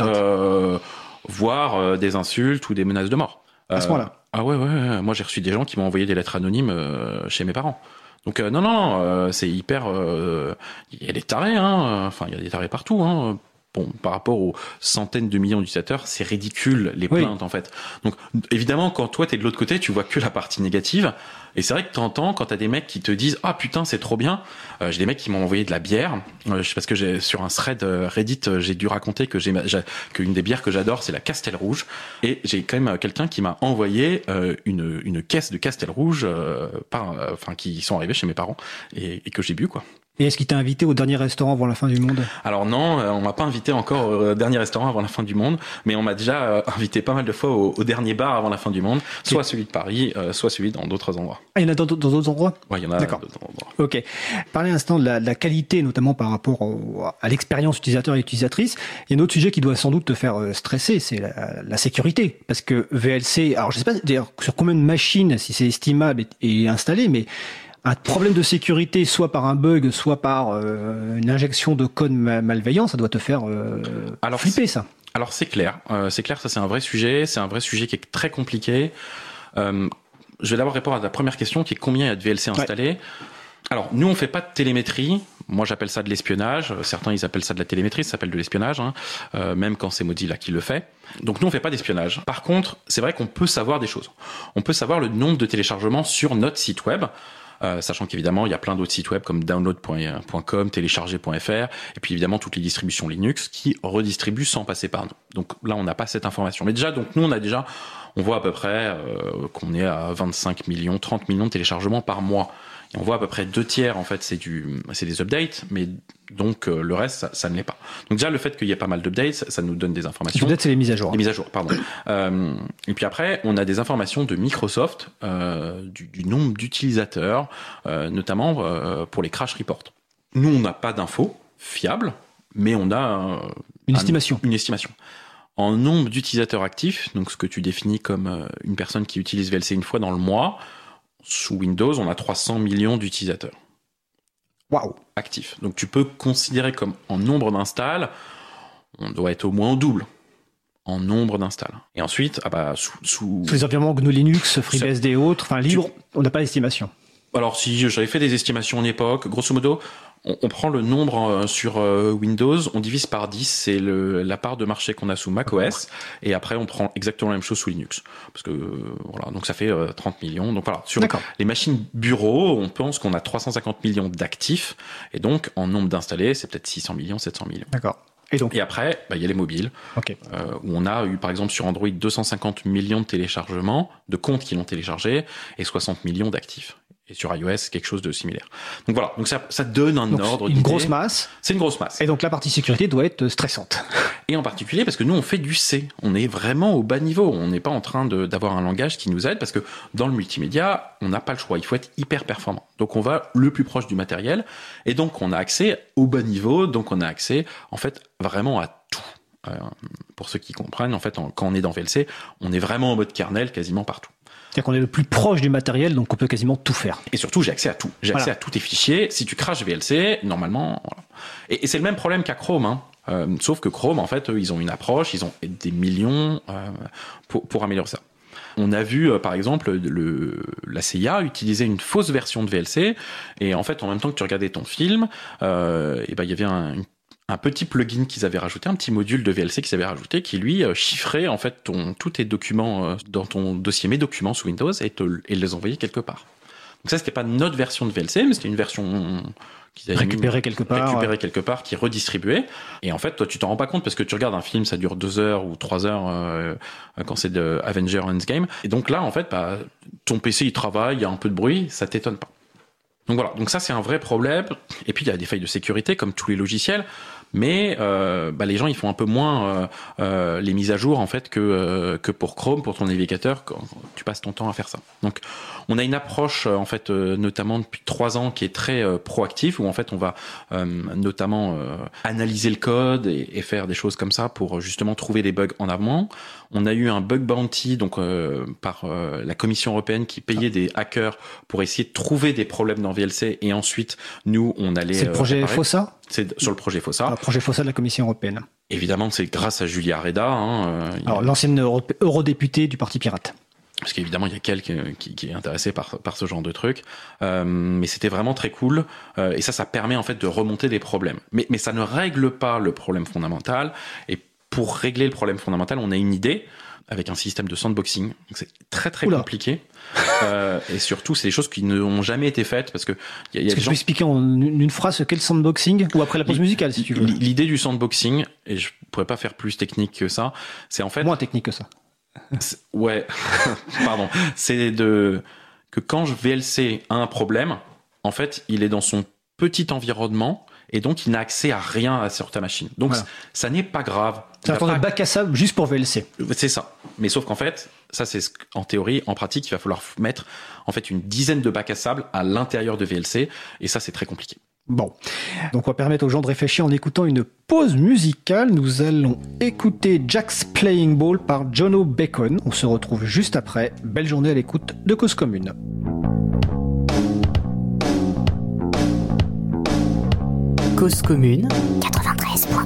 voire des insultes ou des menaces de mort. À ce moment-là. Ah ouais. Moi, j'ai reçu des gens qui m'ont envoyé des lettres anonymes chez mes parents. Donc non, c'est hyper. Il y a des tarés, hein. Enfin, il y a des tarés partout, hein. Bon, par rapport aux centaines de millions d'utilisateurs, c'est ridicule les plaintes en fait. Donc évidemment, quand toi t'es de l'autre côté, tu vois que la partie négative. Et c'est vrai que t'entends quand t'as des mecs qui te disent ah putain c'est trop bien. J'ai des mecs qui m'ont envoyé de la bière parce que j'ai sur un thread Reddit j'ai dû raconter que qu'une des bières que j'adore c'est la Castel Rouge. Et j'ai quand même quelqu'un qui m'a envoyé une caisse de Castel Rouge qui sont arrivés chez mes parents et que j'ai bu quoi. Et est-ce qu'il t'a invité au dernier restaurant avant la fin du monde? Alors non, on m'a pas invité encore au dernier restaurant avant la fin du monde, mais on m'a déjà invité pas mal de fois au dernier bar avant la fin du monde, soit celui de Paris, soit celui dans d'autres endroits. Ah, il y en a dans d'autres endroits? Ouais, il y en a D'accord. dans d'autres endroits. Ok. Parler un instant de la qualité, notamment par rapport à l'expérience utilisateur et utilisatrice. Il y a un autre sujet qui doit sans doute te faire stresser, c'est la sécurité. Parce que VLC, alors je sais pas d'ailleurs sur combien de machines, si c'est estimable, est installé, mais un problème de sécurité, soit par un bug, soit par une injection de code malveillant, ça doit te faire flipper, ça. Alors c'est clair, ça c'est un vrai sujet qui est très compliqué. Je vais d'abord répondre à ta première question qui est combien il y a de VLC installés. Ouais. Alors nous on fait pas de télémétrie, moi j'appelle ça de l'espionnage, certains ils appellent ça de la télémétrie, ça s'appelle de l'espionnage, même quand c'est Mozilla qui le fait. Donc nous on fait pas d'espionnage. Par contre c'est vrai qu'on peut savoir des choses. On peut savoir le nombre de téléchargements sur notre site web. Sachant qu'évidemment il y a plein d'autres sites web comme download.com, télécharger.fr et puis évidemment toutes les distributions Linux qui redistribuent sans passer par nous. Donc là on n'a pas cette information. Mais déjà donc nous on voit à peu près qu'on est à 25 millions, 30 millions de téléchargements par mois. Et on voit à peu près 2/3 en fait c'est des updates, mais donc le reste ça ne l'est pas. Donc déjà le fait qu'il y ait pas mal d'updates, ça nous donne des informations. Peut-être c'est les mises à jour. Les mises à jour, pardon. Et puis après on a des informations de Microsoft du nombre d'utilisateurs, notamment pour les crash reports. Nous on n'a pas d'infos fiables, mais on a une estimation. Une estimation. En nombre d'utilisateurs actifs, donc ce que tu définis comme une personne qui utilise VLC une fois dans le mois. Sous Windows, on a 300 millions d'utilisateurs. Waouh. Actifs. Donc tu peux considérer comme en nombre d'installs, on doit être au moins au double en nombre d'installs. Et ensuite, sous les environnements GNU Linux, FreeBSD et autres, enfin libre, on n'a pas d'estimation. Alors si j'avais fait des estimations en époque, grosso modo, on prend le nombre sur Windows, on divise par 10, c'est la part de marché qu'on a sous macOS, et après on prend exactement la même chose sous Linux. Parce que voilà, donc ça fait 30 millions. Donc voilà, sur les machines bureaux, on pense qu'on a 350 millions d'actifs, et donc en nombre d'installés, c'est peut-être 600 millions, 700 millions. D'accord. Et après, il y a les mobiles, où on a eu par exemple sur Android 250 millions de téléchargements, de comptes qui l'ont téléchargé, et 60 millions d'actifs. Et sur iOS, quelque chose de similaire. Donc voilà, donc ça donne un ordre d'idée. Une grosse masse. C'est une grosse masse. Et donc la partie sécurité doit être stressante. Et en particulier parce que nous on fait du C. On est vraiment au bas niveau. On n'est pas en train d'avoir un langage qui nous aide parce que dans le multimédia, on n'a pas le choix. Il faut être hyper performant. Donc on va le plus proche du matériel. Et donc on a accès au bas niveau. Donc on a accès en fait vraiment à tout. Pour ceux qui comprennent, en fait, quand on est dans VLC, on est vraiment en mode kernel quasiment partout. C'est-à-dire qu'on est le plus proche du matériel, donc on peut quasiment tout faire. Et surtout, j'ai accès à tout. J'ai accès à tous tes fichiers. Si tu crashes VLC, normalement... Voilà. Et c'est le même problème qu'à Chrome. Sauf que Chrome, en fait, ils ont une approche, ils ont des millions pour améliorer ça. On a vu, par exemple, la CIA utiliser une fausse version de VLC. Et en fait, en même temps que tu regardais ton film, il y avait un petit plugin qu'ils avaient rajouté, un petit module de VLC qu'ils avaient rajouté, qui lui chiffrait en fait tous tes documents dans ton dossier Mes documents sous Windows et les envoyait quelque part. Donc ça, c'était pas notre version de VLC, mais c'était une version qu'ils avaient récupérée quelque part, qui redistribuait. Et en fait, toi, tu t'en rends pas compte parce que tu regardes un film, ça dure 2 heures ou 3 heures quand c'est de Avengers Endgame. Et donc là, en fait, ton PC il travaille, il y a un peu de bruit, ça t'étonne pas. Donc voilà, donc ça c'est un vrai problème. Et puis il y a des failles de sécurité comme tous les logiciels, mais les gens ils font un peu moins les mises à jour en fait que pour Chrome, pour ton navigateur, quand tu passes ton temps à faire ça. Donc on a une approche en fait notamment depuis 3 ans qui est très proactive où en fait on va notamment analyser le code et faire des choses comme ça pour justement trouver des bugs en amont. On a eu un bug bounty donc par la Commission européenne qui payait des hackers pour essayer de trouver des problèmes dans VLC et ensuite nous on allait. C'est le projet FOSSA. C'est sur le projet FOSSA. Le projet FOSSA de la Commission européenne. Évidemment, c'est grâce à Julia Reda. Alors l'ancienne eurodéputée du Parti pirate. parce qu'évidemment il y a quelqu'un qui est intéressé par ce genre de truc, mais c'était vraiment très cool, et ça permet en fait de remonter des problèmes, mais ça ne règle pas le problème fondamental. Et pour régler le problème fondamental, on a une idée avec un système de sandboxing. Donc c'est très très compliqué, et surtout c'est des choses qui n'ont jamais été faites, parce que il y a Est-ce que tu peux expliquer en une phrase ce qu'est le sandboxing, ou après la pause musicale si tu veux. L'idée du sandboxing, et je pourrais pas faire plus technique que ça, c'est en fait moins technique que ça. Ouais, pardon. C'est que quand VLC a un problème, en fait, il est dans son petit environnement et donc il n'a accès à rien sur ta machine. Donc voilà. Ça n'est pas grave. C'est un temps de bac à sable juste pour VLC. C'est ça. Mais sauf qu'en fait, ça c'est en théorie, en pratique, il va falloir mettre en fait une dizaine de bacs à sable à l'intérieur de VLC, et ça c'est très compliqué. Bon, donc on va permettre aux gens de réfléchir en écoutant une pause musicale. Nous allons écouter Jack's Playing Ball par Jono Bacon. On se retrouve juste après. Belle journée à l'écoute de Cause Commune. Cause Commune 93.1.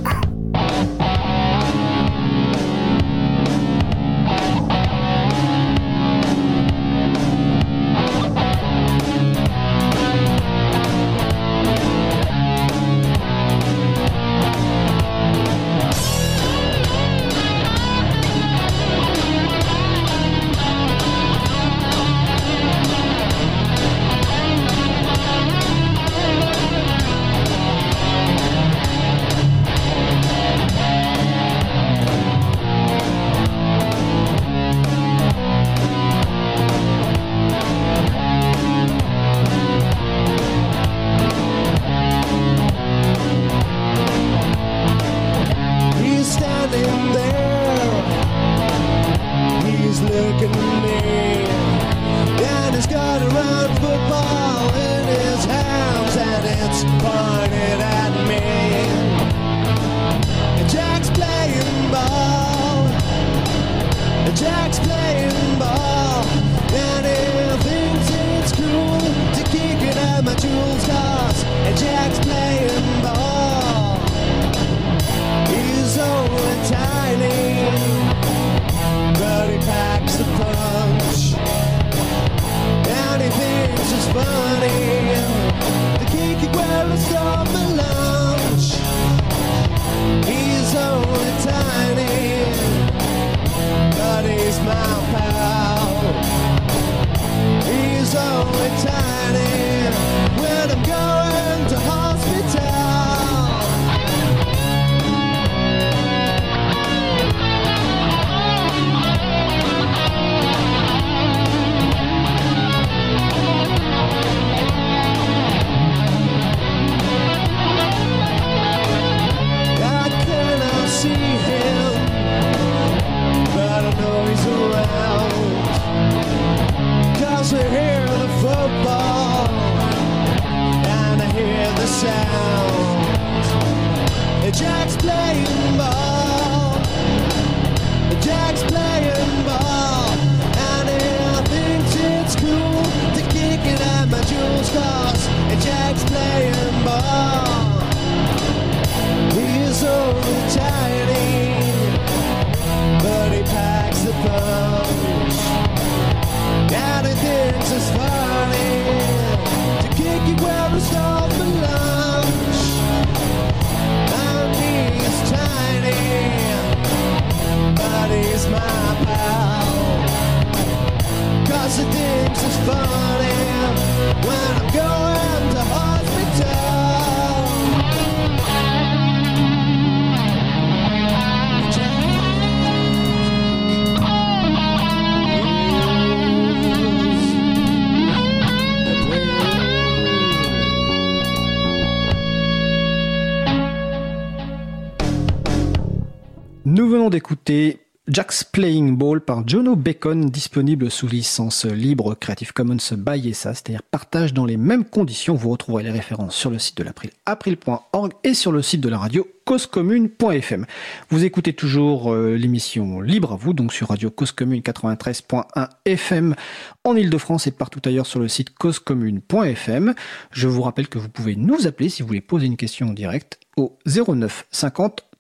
Nous venons d'écouter Jack's Playing Ball par Jono Bacon, disponible sous licence libre Creative Commons by SA, c'est-à-dire partage dans les mêmes conditions. Vous retrouverez les références sur le site de l'April, april.org, et sur le site de la radio causecommune.fm. Vous écoutez toujours l'émission Libre à vous, donc sur radio Cause Commune 93.1 FM en Ile-de-France et partout ailleurs sur le site causecommune.fm. Je vous rappelle que vous pouvez nous appeler si vous voulez poser une question en direct au 09 50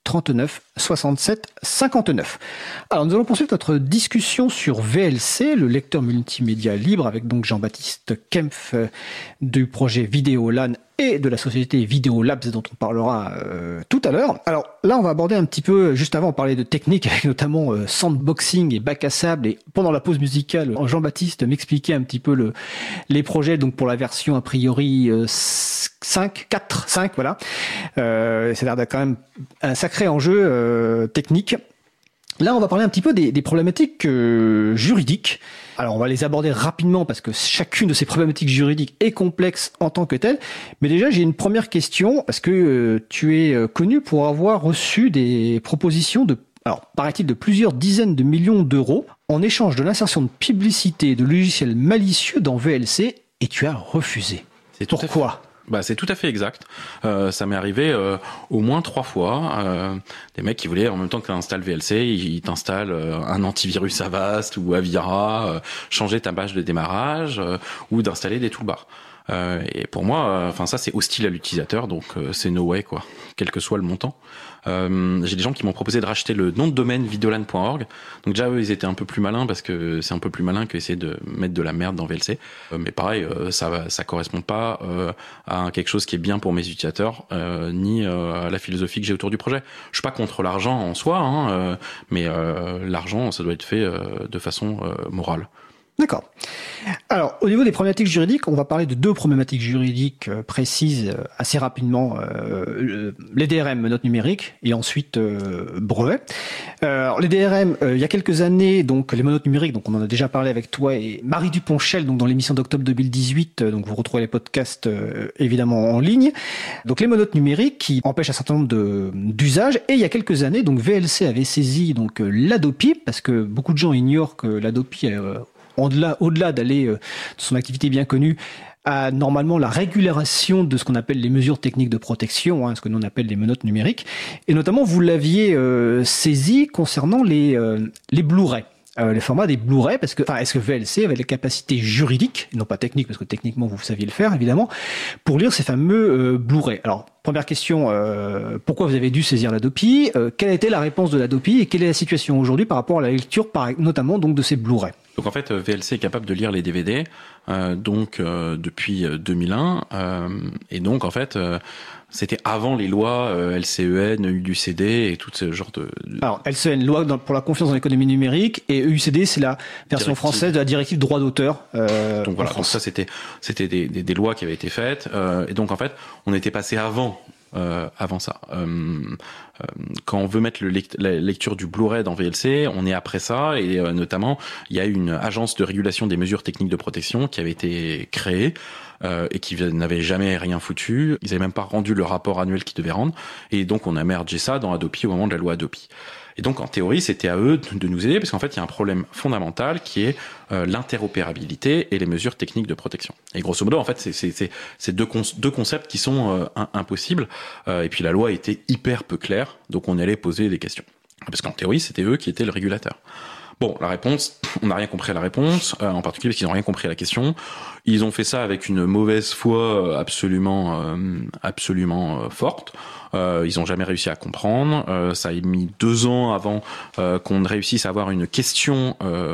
39 67 59. Alors nous allons poursuivre notre discussion sur VLC, le lecteur multimédia libre, avec donc Jean-Baptiste Kempf du projet Vidéolan et de la société Video Labs dont on parlera tout à l'heure. Alors là, on va aborder un petit peu, juste avant, on parlait de technique avec notamment sandboxing et bac à sable. Et pendant la pause musicale, Jean-Baptiste m'expliquait un petit peu les projets donc pour la version a priori 5, voilà. Ça a l'air d'être quand même un sacré enjeu technique. Là, on va parler un petit peu des problématiques juridiques. Alors, on va les aborder rapidement parce que chacune de ces problématiques juridiques est complexe en tant que telle. Mais déjà, j'ai une première question parce que tu es connu pour avoir reçu des propositions alors, paraît-il, de plusieurs dizaines de millions d'euros en échange de l'insertion de publicité de logiciels malicieux dans VLC et tu as refusé. Pourquoi ? C'est tout à fait exact. Ça m'est arrivé au moins 3 fois. Des mecs qui voulaient, en même temps que tu installes VLC, ils t'installent un antivirus Avast ou Avira, changer ta page de démarrage ou d'installer des toolbars. Et pour moi, ça c'est hostile à l'utilisateur, donc c'est no way quoi, quel que soit le montant. J'ai des gens qui m'ont proposé de racheter le nom de domaine videolan.org. Donc déjà eux ils étaient un peu plus malins parce que c'est un peu plus malin qu'essayer de mettre de la merde dans VLC. Mais pareil, ça correspond pas à quelque chose qui est bien pour mes utilisateurs, ni à la philosophie que j'ai autour du projet. Je suis pas contre l'argent en soi, mais l'argent ça doit être fait de façon morale. D'accord. Alors, au niveau des problématiques juridiques, on va parler de 2 problématiques juridiques précises assez rapidement. Les DRM, menottes numériques, et ensuite brevets. Alors, les DRM, il y a quelques années, donc les menottes numériques, donc on en a déjà parlé avec toi et Marie Duponchel, donc dans l'émission d'octobre 2018, donc vous retrouvez les podcasts évidemment en ligne. Donc les menottes numériques qui empêchent un certain nombre d'usages. Et il y a quelques années, donc VLC avait saisi donc l'Adopi, parce que beaucoup de gens ignorent que l'Adopi au-delà d'aller de son activité bien connue, à normalement la régulation de ce qu'on appelle les mesures techniques de protection, ce que nous on appelle les menottes numériques. Et notamment, vous l'aviez saisi concernant les Blu-ray. Les formats des Blu-ray, parce que, est-ce que VLC avait les capacités juridiques, non pas techniques, parce que techniquement vous saviez le faire évidemment, pour lire ces fameux Blu-ray. Alors, première question, pourquoi vous avez dû saisir l'Adopi ? Quelle a été la réponse de l'Adopi et quelle est la situation aujourd'hui par rapport à la lecture, notamment donc de ces Blu-ray ? Donc en fait, VLC est capable de lire les DVD, depuis 2001, et donc en fait, c'était avant les lois LCEN, EUCD et tout ce genre de... Alors LCEN, loi pour la confiance dans l'économie numérique, et EUCD, c'est la version française de la directive droit d'auteur. Donc voilà, donc ça c'était des lois qui avaient été faites, et donc en fait, on était passé avant ça. Quand on veut mettre la lecture du Blu-ray dans VLC, on est après ça, et notamment il y a une agence de régulation des mesures techniques de protection qui avait été créée et qui n'avait jamais rien foutu. Ils n'avaient même pas rendu le rapport annuel qu'ils devaient rendre, et donc on a mergé ça dans Adopi au moment de la loi Adopi. Et donc, en théorie, c'était à eux de nous aider, parce qu'en fait, il y a un problème fondamental qui est l'interopérabilité et les mesures techniques de protection. Et grosso modo, en fait, c'est deux concepts qui sont impossibles. Et puis, la loi était hyper peu claire, donc on allait poser des questions. Parce qu'en théorie, c'était eux qui étaient le régulateur. Bon, la réponse, on n'a rien compris à la réponse, en particulier parce qu'ils n'ont rien compris à la question. Ils ont fait ça avec une mauvaise foi absolument forte. Ils ont jamais réussi à comprendre. Ça a mis 2 ans avant qu'on réussisse à avoir une question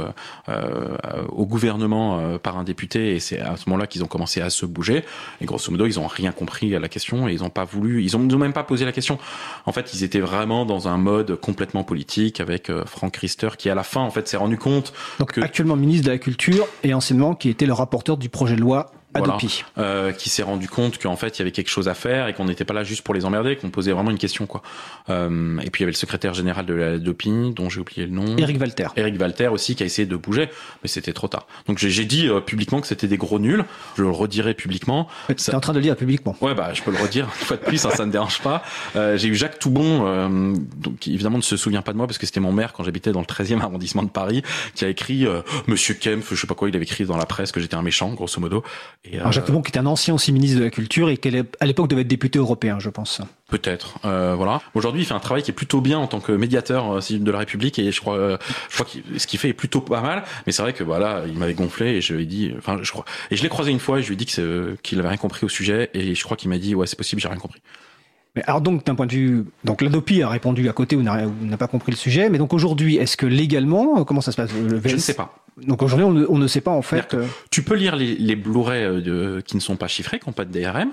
au gouvernement par un député, et c'est à ce moment-là qu'ils ont commencé à se bouger. Et grosso modo, ils ont rien compris à la question et ils ont même pas posé la question. En fait, ils étaient vraiment dans un mode complètement politique avec Franck Riester qui à la fin en fait s'est rendu compte donc actuellement ministre de la Culture et anciennement qui était le rapporteur du projet de loi Adopi. Qui s'est rendu compte qu'en fait il y avait quelque chose à faire et qu'on n'était pas là juste pour les emmerder, qu'on posait vraiment une question quoi. Et puis il y avait le secrétaire général de l'Adopi dont j'ai oublié le nom. Eric Walter aussi qui a essayé de bouger, mais c'était trop tard. Donc j'ai dit publiquement que c'était des gros nuls. Je le redirai publiquement. T'es en train de le dire publiquement. Ouais je peux le redire une fois de plus, ça ne dérange pas. J'ai eu Jacques Toubon, donc évidemment ne se souvient pas de moi parce que c'était mon maire quand j'habitais dans le 13e arrondissement de Paris, qui a écrit Monsieur Kempf, je sais pas quoi, il avait écrit dans la presse que j'étais un méchant grosso modo. Et, Jacques Toubon qui était un ancien aussi ministre de la Culture et qui à l'époque devait être député européen, je pense. Peut-être, voilà. Aujourd'hui, il fait un travail qui est plutôt bien en tant que médiateur de la République et je crois que ce qu'il fait est plutôt pas mal. Mais c'est vrai que voilà, il m'avait gonflé et je lui ai dit, et je l'ai croisé une fois et je lui ai dit qu'il avait rien compris au sujet et je crois qu'il m'a dit ouais c'est possible, j'ai rien compris. Mais alors donc d'un point de vue, donc l'Adopi a répondu à côté ou n'a pas compris le sujet, mais donc aujourd'hui, est-ce que légalement, comment ça se passe? Je ne sais pas. Donc aujourd'hui, on ne sait pas en fait. Tu peux lire les Blu-ray qui ne sont pas chiffrés, qui n'ont pas de DRM.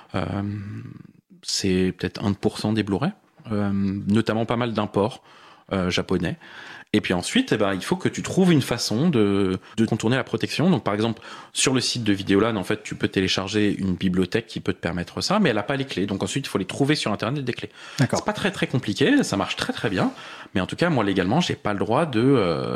C'est peut-être 1% des Blu-ray, notamment pas mal d'imports japonais. Et puis ensuite, il faut que tu trouves une façon de contourner la protection. Donc par exemple, sur le site de Vidéolan, en fait, tu peux télécharger une bibliothèque qui peut te permettre ça, mais elle n'a pas les clés. Donc ensuite, il faut les trouver sur Internet des clés. D'accord. C'est pas très très compliqué, ça marche très très bien. Mais en tout cas, moi légalement, j'ai pas le droit de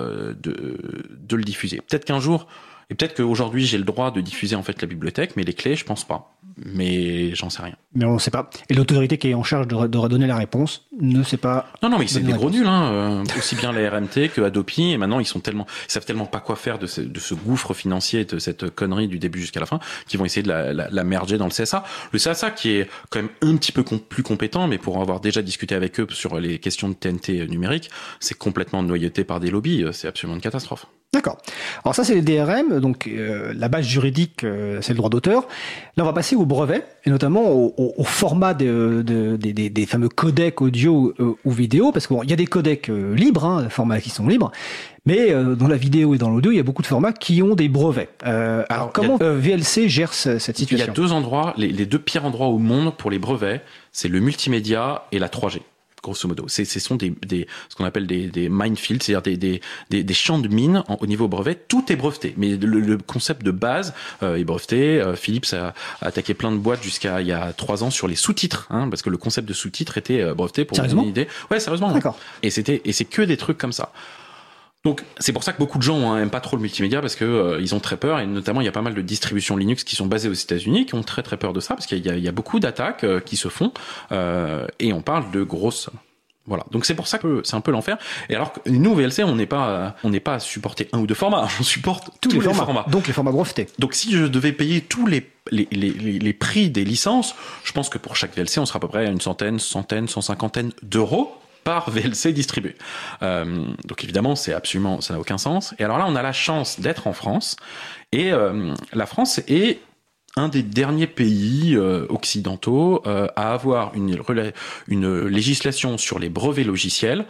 le diffuser. Peut-être qu'un jour, et peut-être qu'aujourd'hui, j'ai le droit de diffuser en fait la bibliothèque, mais les clés, je pense pas. Mais j'en sais rien. Mais on ne sait pas. Et l'autorité qui est en charge de redonner la réponse ne sait pas. Non, mais c'est des gros nuls, aussi bien la RMT que Adopi. Et maintenant, ils savent tellement pas quoi faire de ce gouffre financier, de cette connerie du début jusqu'à la fin, qu'ils vont essayer de la merger dans le CSA. Le CSA qui est quand même un petit peu plus compétent, mais pour avoir déjà discuté avec eux sur les questions de TNT numérique, c'est complètement noyauté par des lobbies. C'est absolument une catastrophe. D'accord. Alors ça, c'est les DRM, donc la base juridique, c'est le droit d'auteur. Là, on va passer au brevet, et notamment au format des fameux codecs audio ou vidéo, parce qu'il y a des codecs libres, formats qui sont libres, mais dans la vidéo et dans l'audio, il y a beaucoup de formats qui ont des brevets. Alors comment VLC gère cette situation? Il y a deux endroits, les deux pires endroits au monde pour les brevets, c'est le multimédia et la 3G. Grosso modo, ce sont ce qu'on appelle des minefields, c'est-à-dire des champs de mines au niveau brevet. Tout est breveté, mais le concept de base est breveté. Philips a attaqué plein de boîtes jusqu'à il y a 3 ans sur les sous-titres, parce que le concept de sous-titres était breveté pour vous donner une idée. Ouais, sérieusement. D'accord. Et c'est que des trucs comme ça. Donc c'est pour ça que beaucoup de gens aiment pas trop le multimédia parce que ils ont très peur, et notamment il y a pas mal de distributions Linux qui sont basées aux États-Unis qui ont très très peur de ça parce qu'il y a beaucoup d'attaques qui se font et on parle de grosses sommes. Voilà, donc c'est pour ça que c'est un peu l'enfer. Et alors que nous VLC, on n'est pas à supporter un ou deux formats, on supporte tous les formats. Donc les formats brevetés. Donc si je devais payer tous les prix des licences, je pense que pour chaque VLC, on sera à peu près à une centaine, 150 d'euros par VLC distribué. Donc évidemment, ça n'a aucun sens. Et alors là, on a la chance d'être en France, et la France est un des derniers pays occidentaux à avoir une législation sur les brevets logiciels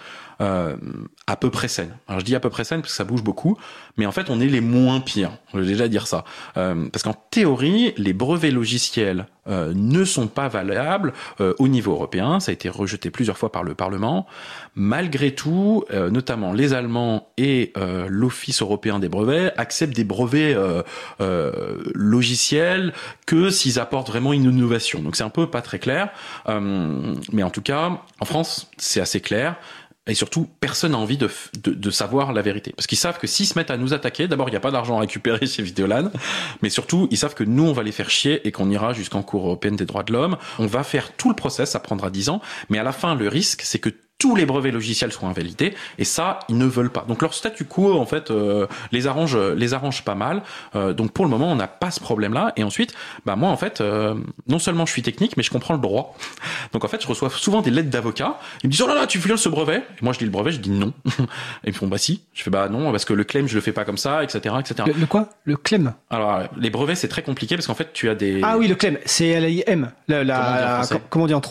à peu près saine. Alors je dis à peu près saine parce que ça bouge beaucoup, mais en fait on est les moins pires. Je vais déjà dire ça. Parce qu'en théorie, les brevets logiciels ne sont pas valables au niveau européen. Ça a été rejeté plusieurs fois par le Parlement. Malgré tout, notamment les Allemands et l'Office européen des brevets acceptent des brevets logiciels que s'ils apportent vraiment une innovation. Donc c'est un peu pas très clair. Mais en tout cas, en France, c'est assez clair. Et surtout, personne n'a envie de savoir la vérité. Parce qu'ils savent que s'ils se mettent à nous attaquer, d'abord, il n'y a pas d'argent à récupérer chez Vidéolan, mais surtout, ils savent que nous, on va les faire chier et qu'on ira jusqu'en Cour européenne des droits de l'homme. On va faire tout le process, ça prendra 10 ans, mais à la fin, le risque, c'est que tous les brevets logiciels soient invalidés, et ça, ils ne veulent pas. Donc leur statu quo, en fait, les arrange pas mal. Donc pour le moment, on n'a pas ce problème-là. Et ensuite, moi, en fait, non seulement je suis technique, mais je comprends le droit. Donc en fait, je reçois souvent des lettres d'avocats. Ils me disent, oh là là, tu violes ce brevet. Et moi, je dis le brevet, je dis non. Et ils me font, bah si. Je fais, bah non, parce que le claim, je le fais pas comme ça, etc., etc. Le quoi? Le claim? Alors, les brevets, c'est très compliqué parce qu'en fait, tu as des... Ah oui, le claim. C'est LAIM. Comment on dit en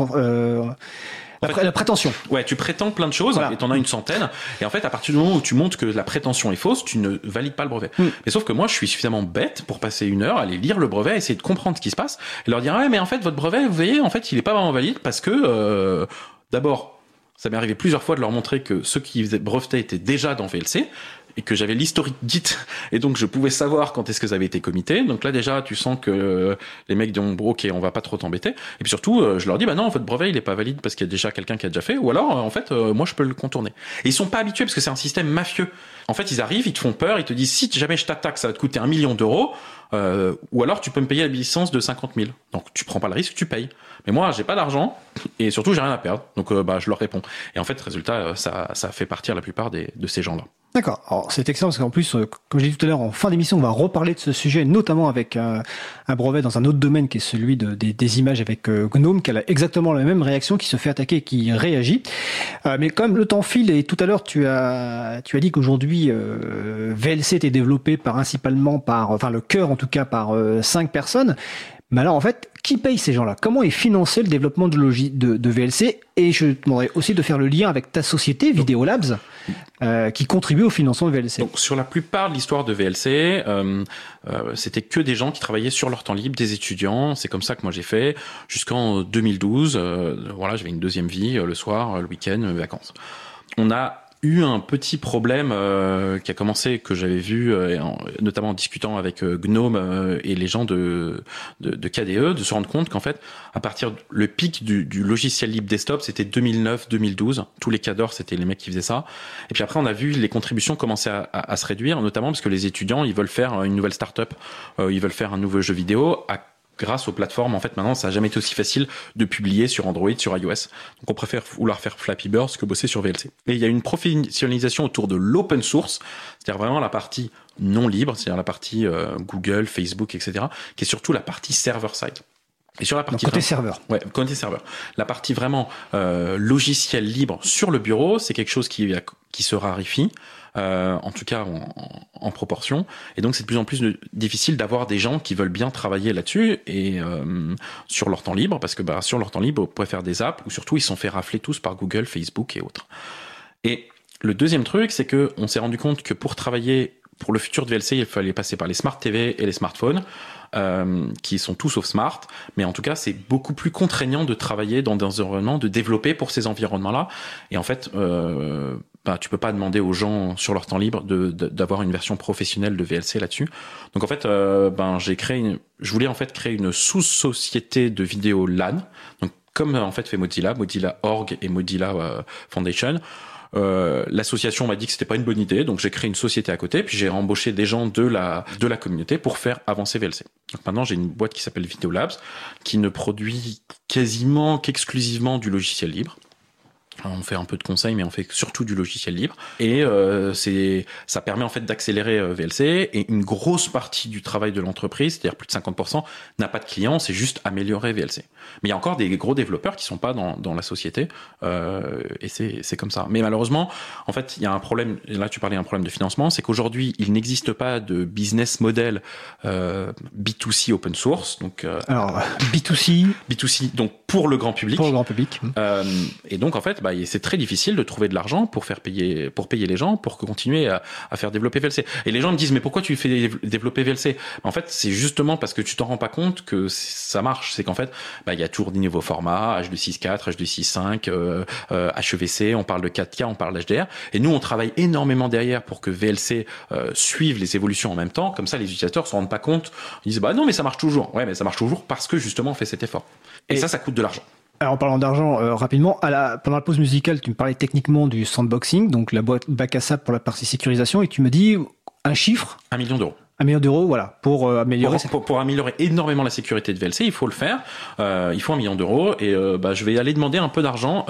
la prétention. Ouais, tu prétends plein de choses, voilà. Et t'en as une centaine. Et en fait, à partir du moment où tu montres que la prétention est fausse, tu ne valides pas le brevet. Mais sauf que moi, je suis suffisamment bête pour passer 1 heure, aller lire le brevet, essayer de comprendre ce qui se passe, et leur dire, ouais, mais en fait, votre brevet, vous voyez, en fait, il est pas vraiment valide parce que, d'abord, ça m'est arrivé plusieurs fois de leur montrer que ceux qui brevetaient étaient déjà dans VLC, et que j'avais l'historique Git, et donc je pouvais savoir quand est-ce que ça avait été commité. Donc là déjà tu sens que les mecs disent ok, on va pas trop t'embêter. Et puis surtout je leur dis bah non, votre brevet il est pas valide parce qu'il y a déjà quelqu'un qui a déjà fait, ou alors en fait moi je peux le contourner. Et ils sont pas habitués parce que c'est un système mafieux. En fait ils arrivent, ils te font peur, ils te disent si jamais je t'attaque ça va te coûter 1 million d'euros, ou alors tu peux me payer la licence de 50 000. Donc tu prends pas le risque, tu payes. Mais moi j'ai pas d'argent et surtout j'ai rien à perdre. Donc je leur réponds. Et en fait résultat ça fait partir la plupart de ces gens-là. D'accord. Alors c'est excellent parce qu'en plus, comme je l'ai dit tout à l'heure, en fin d'émission, on va reparler de ce sujet, notamment avec un brevet dans un autre domaine qui est celui des images avec GNOME, qui a exactement la même réaction, qui se fait attaquer et qui réagit. Mais comme le temps file, et tout à l'heure tu as dit qu'aujourd'hui VLC était développé principalement le cœur en tout cas par 5 personnes. Mais alors, en fait, qui paye ces gens-là? Comment est financé le développement de VLC? Et je te demanderais aussi de faire le lien avec ta société, Videolabs, qui contribue au financement de VLC. Donc, sur la plupart de l'histoire de VLC, c'était que des gens qui travaillaient sur leur temps libre, des étudiants. C'est comme ça que moi j'ai fait jusqu'en 2012. Voilà, j'avais une deuxième vie, le soir, le week-end, vacances. On a eu un petit problème qui a commencé, que j'avais vu notamment en discutant avec Gnome et les gens de KDE, de se rendre compte qu'en fait, à partir le pic du logiciel libre desktop, c'était 2009-2012. Tous les cadors, c'était les mecs qui faisaient ça. Et puis après, on a vu les contributions commencer à se réduire, notamment parce que les étudiants, ils veulent faire une nouvelle start-up, ils veulent faire un nouveau jeu vidéo grâce aux plateformes. En fait, maintenant, ça n'a jamais été aussi facile de publier sur Android, sur iOS. Donc, on préfère vouloir faire Flappy Bird que bosser sur VLC. Et il y a une professionnalisation autour de l'open source, c'est-à-dire vraiment la partie non libre, c'est-à-dire la partie Google, Facebook, etc., qui est surtout la partie server-side. Et sur la partie côté serveur. Ouais, côté serveur. La partie vraiment logiciel libre sur le bureau, c'est quelque chose qui se raréfie. En tout cas en proportion, et donc c'est de plus en plus difficile d'avoir des gens qui veulent bien travailler là-dessus et sur leur temps libre, parce que sur leur temps libre, on pourrait faire des apps où surtout ils se sont fait rafler tous par Google, Facebook et autres. Et le deuxième truc, c'est que on s'est rendu compte que pour travailler pour le futur de VLC, il fallait passer par les smart TV et les smartphones, qui sont tout sauf smart, mais en tout cas c'est beaucoup plus contraignant de travailler dans des environnements, de développer pour ces environnements-là, et en fait tu peux pas demander aux gens sur leur temps libre d'avoir une version professionnelle de VLC là-dessus. Donc en fait, je voulais en fait créer une sous-société de vidéo LAN. Donc comme en fait fait Mozilla Org et Mozilla Foundation. L'association m'a dit que c'était pas une bonne idée, donc j'ai créé une société à côté, puis j'ai embauché des gens de la communauté pour faire avancer VLC. Donc maintenant j'ai une boîte qui s'appelle Videolabs, qui ne produit quasiment qu'exclusivement du logiciel libre. On fait un peu de conseils, mais on fait surtout du logiciel libre. Et ça permet en fait d'accélérer VLC. Et une grosse partie du travail de l'entreprise, c'est-à-dire plus de 50%, n'a pas de clients, c'est juste améliorer VLC. Mais il y a encore des gros développeurs qui sont pas dans la société, et c'est comme ça. Mais malheureusement, en fait, il y a un problème. Là, tu parlais d'un problème de financement, c'est qu'aujourd'hui, il n'existe pas de business model B2C open source. Donc, alors B2C, donc pour le grand public. Pour le grand public. Et donc en fait, c'est très difficile de trouver de l'argent pour payer les gens pour continuer à faire développer VLC. Et les gens me disent mais pourquoi tu fais développer VLC? En fait, c'est justement parce que tu t'en rends pas compte que ça marche. C'est qu'en fait, il y a toujours des nouveaux formats, H264, H265, HEVC, on parle de 4K, on parle d'HDR. Et nous, on travaille énormément derrière pour que VLC suive les évolutions en même temps. Comme ça, les utilisateurs se rendent pas compte. Ils disent non mais ça marche toujours. Ouais, mais ça marche toujours parce que justement on fait cet effort. Et ça coûte de l'argent. Alors en parlant d'argent, rapidement, pendant la pause musicale, tu me parlais techniquement du sandboxing, donc la boîte bac à sable pour la partie sécurisation, et tu me dis un chiffre. 1 million d'euros. 1 million d'euros, voilà, pour améliorer. Pour améliorer énormément la sécurité de VLC, il faut le faire. Il faut 1 million d'euros, et je vais aller demander un peu d'argent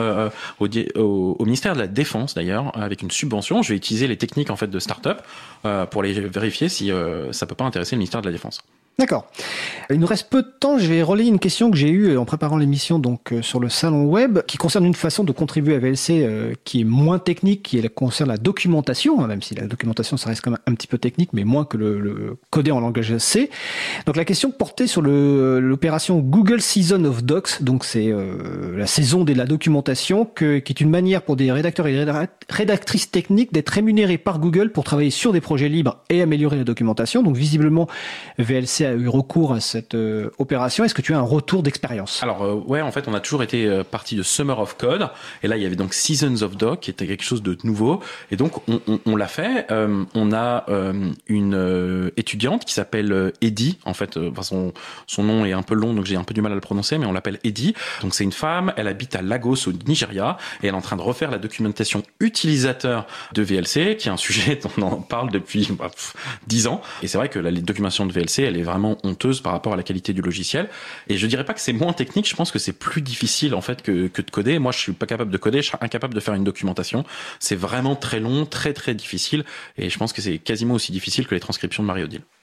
au ministère de la Défense d'ailleurs, avec une subvention. Je vais utiliser les techniques en fait de start-up pour les vérifier si ça peut pas intéresser le ministère de la Défense. D'accord. Il nous reste peu de temps. Je vais relayer une question que j'ai eue en préparant l'émission donc sur le salon web, qui concerne une façon de contribuer à VLC qui est moins technique, qui concerne la documentation, même si la documentation ça reste quand même un petit peu technique, mais moins que le coder en langage C. Donc la question portait sur l'opération Google Season of Docs. Donc c'est la saison de la documentation, qui est une manière pour des rédacteurs et rédactrices techniques d'être rémunérés par Google pour travailler sur des projets libres et améliorer la documentation. Donc visiblement VLC a eu recours à cette opération. Est-ce que tu as un retour d'expérience? Alors ouais, en fait on a toujours été parti de Summer of Code, et là il y avait donc Seasons of Doc qui était quelque chose de nouveau, et donc on l'a fait. On a une étudiante qui s'appelle Eddie, en fait son nom est un peu long donc j'ai un peu du mal à le prononcer, mais on l'appelle Eddie. Donc c'est une femme, elle habite à Lagos au Nigeria, et elle est en train de refaire la documentation utilisateur de VLC, qui est un sujet dont on en parle depuis 10 ans, et c'est vrai que la documentation de VLC elle est vraiment honteuse par rapport à la qualité du logiciel. Et je dirais pas que c'est moins technique, je pense que c'est plus difficile en fait que de coder. Moi, je suis pas capable de coder, je serais incapable de faire une documentation. C'est vraiment très long, très très difficile, et je pense que c'est quasiment aussi difficile que les transcriptions de Marie-Odile.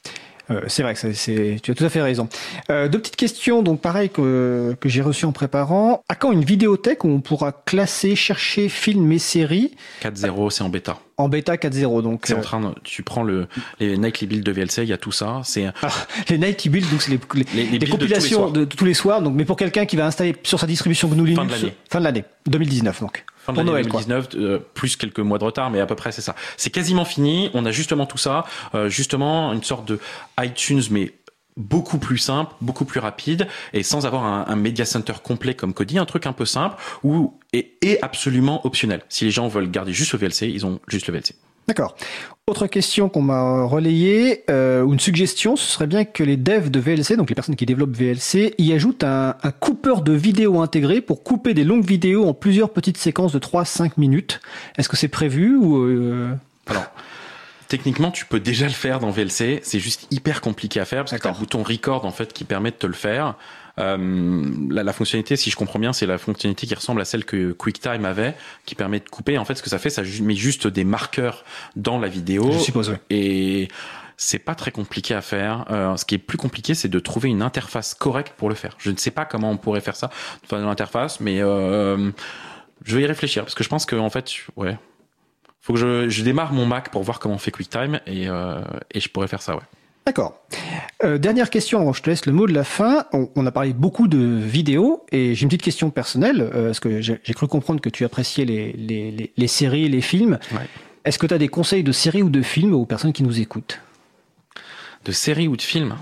C'est vrai que tu as tout à fait raison. Deux petites questions, donc pareil que j'ai reçues en préparant. À quand une vidéothèque où on pourra classer, chercher films et séries? 4.0, c'est en bêta. En bêta 4.0, donc. C'est tu prends les nightly builds de VLC, il y a tout ça. Les nightly builds, donc c'est les compilations de tous les soirs. Donc, mais pour quelqu'un qui va installer sur sa distribution GNU Linux. Fin de l'année. 2019, donc. Fin de l'année 2019, plus quelques mois de retard, mais à peu près c'est ça. C'est quasiment fini. On a justement tout ça. Justement, une sorte de iTunes, mais beaucoup plus simple, beaucoup plus rapide, et sans avoir un media center complet comme Kodi, un truc un peu simple et absolument optionnel. Si les gens veulent garder juste le VLC, ils ont juste le VLC. D'accord. Autre question qu'on m'a relayée, ou une suggestion, ce serait bien que les devs de VLC, donc les personnes qui développent VLC, y ajoutent un coupeur de vidéo intégré pour couper des longues vidéos en plusieurs petites séquences de 3-5 minutes. Est-ce que c'est prévu ou Alors, techniquement, tu peux déjà le faire dans VLC. C'est juste hyper compliqué à faire parce que tu as un bouton record en fait qui permet de te le faire. La fonctionnalité, si je comprends bien, c'est la fonctionnalité qui ressemble à celle que QuickTime avait, qui permet de couper. En fait, ce que ça fait, ça met juste des marqueurs dans la vidéo. Je suppose, oui. Et c'est pas très compliqué à faire. Ce qui est plus compliqué, c'est de trouver une interface correcte pour le faire. Je ne sais pas comment on pourrait faire ça dans l'interface, mais je vais y réfléchir parce que je pense que en fait, ouais, faut que je démarre mon Mac pour voir comment on fait QuickTime et je pourrais faire ça, ouais. D'accord. Dernière question, avant je te laisse le mot de la fin. On a parlé beaucoup de vidéos et j'ai une petite question personnelle, parce que j'ai cru comprendre que tu appréciais les séries, les films. Ouais. Est-ce que tu as des conseils de séries ou de films aux personnes qui nous écoutent? De séries ou de films?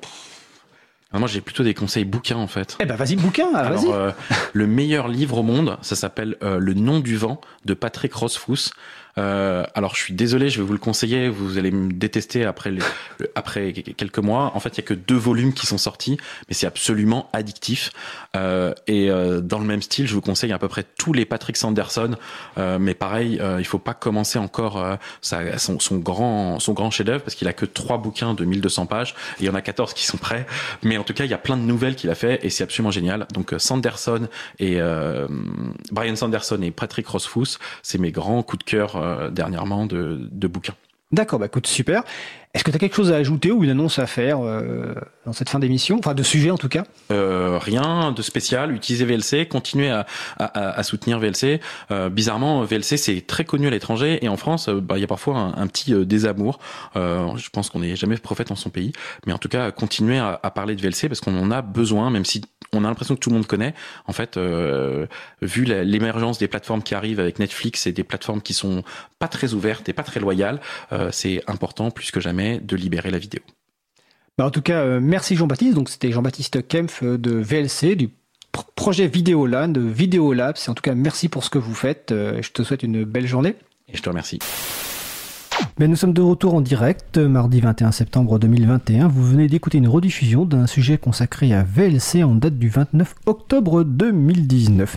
Moi, j'ai plutôt des conseils bouquins, en fait. Eh ben, vas-y, bouquin, vas-y. Le meilleur livre au monde, ça s'appelle Le nom du vent de Patrick Rothfuss. Alors, je suis désolé, je vais vous le conseiller. Vous allez me détester après quelques mois. En fait, il y a que 2 volumes qui sont sortis, mais c'est absolument addictif. Dans le même style, je vous conseille à peu près tous les Patrick Sanderson. Mais pareil, il faut pas commencer encore son grand chef-d'œuvre parce qu'il a que 3 bouquins de 1200 pages. Et il y en a 14 qui sont prêts. Mais en tout cas, il y a plein de nouvelles qu'il a fait et c'est absolument génial. Donc Sanderson et Brian Sanderson et Patrick Rothfuss, c'est mes grands coups de cœur dernièrement de bouquins. D'accord, bah écoute, super. Est-ce que tu as quelque chose à ajouter ou une annonce à faire dans cette fin d'émission? Enfin, de sujet en tout cas. Rien de spécial. Utilisez VLC, continuez à soutenir VLC. Bizarrement, VLC c'est très connu à l'étranger et en France, il y a parfois un petit désamour. Je pense qu'on n'est jamais prophète en son pays, mais en tout cas, continuez à parler de VLC parce qu'on en a besoin, même si on a l'impression que tout le monde connaît. En fait, vu l'émergence des plateformes qui arrivent avec Netflix et des plateformes qui sont pas très ouvertes et pas très loyales, c'est important plus que jamais de libérer la vidéo. En tout cas, merci Jean-Baptiste. Donc c'était Jean-Baptiste Kempf de VLC, du projet Vidéoland, de Vidéolab. En tout cas, merci pour ce que vous faites. Je te souhaite une belle journée. Et je te remercie. Mais nous sommes de retour en direct, mardi 21 septembre 2021. Vous venez d'écouter une rediffusion d'un sujet consacré à VLC en date du 29 octobre 2019.